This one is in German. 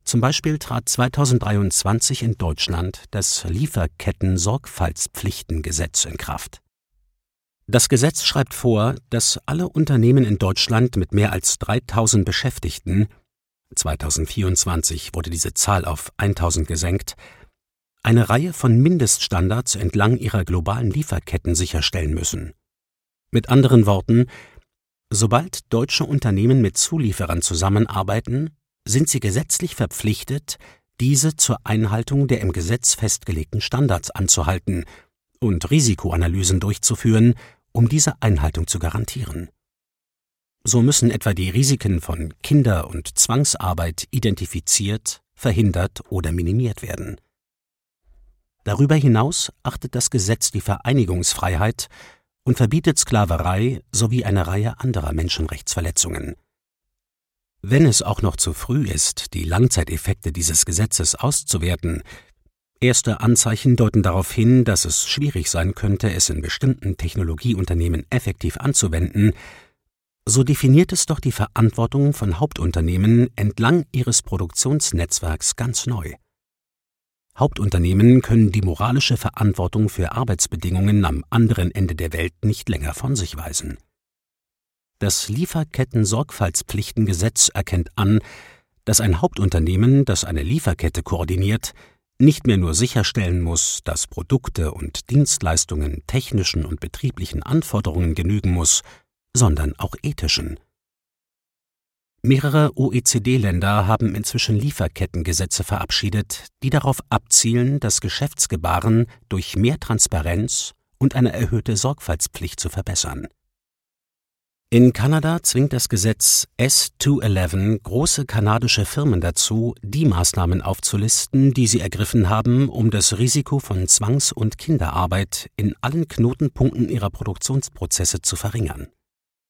Zum Beispiel trat 2023 in Deutschland das Lieferketten-Sorgfaltspflichtengesetz in Kraft. Das Gesetz schreibt vor, dass alle Unternehmen in Deutschland mit mehr als 3.000 Beschäftigten, 2024 wurde diese Zahl auf 1.000 gesenkt, eine Reihe von Mindeststandards entlang ihrer globalen Lieferketten sicherstellen müssen. Mit anderen Worten, sobald deutsche Unternehmen mit Zulieferern zusammenarbeiten, sind sie gesetzlich verpflichtet, diese zur Einhaltung der im Gesetz festgelegten Standards anzuhalten und Risikoanalysen durchzuführen, um diese Einhaltung zu garantieren. So müssen etwa die Risiken von Kinder- und Zwangsarbeit identifiziert, verhindert oder minimiert werden. Darüber hinaus achtet das Gesetz die Vereinigungsfreiheit und verbietet Sklaverei sowie eine Reihe anderer Menschenrechtsverletzungen. Wenn es auch noch zu früh ist, die Langzeiteffekte dieses Gesetzes auszuwerten, erste Anzeichen deuten darauf hin, dass es schwierig sein könnte, es in bestimmten Technologieunternehmen effektiv anzuwenden, so definiert es doch die Verantwortung von Hauptunternehmen entlang ihres Produktionsnetzwerks ganz neu. Hauptunternehmen können die moralische Verantwortung für Arbeitsbedingungen am anderen Ende der Welt nicht länger von sich weisen. Das Lieferketten-Sorgfaltspflichtengesetz erkennt an, dass ein Hauptunternehmen, das eine Lieferkette koordiniert, nicht mehr nur sicherstellen muss, dass Produkte und Dienstleistungen technischen und betrieblichen Anforderungen genügen muss, sondern auch ethischen. Mehrere OECD-Länder haben inzwischen Lieferkettengesetze verabschiedet, die darauf abzielen, das Geschäftsgebaren durch mehr Transparenz und eine erhöhte Sorgfaltspflicht zu verbessern. In Kanada zwingt das Gesetz S211 große kanadische Firmen dazu, die Maßnahmen aufzulisten, die sie ergriffen haben, um das Risiko von Zwangs- und Kinderarbeit in allen Knotenpunkten ihrer Produktionsprozesse zu verringern.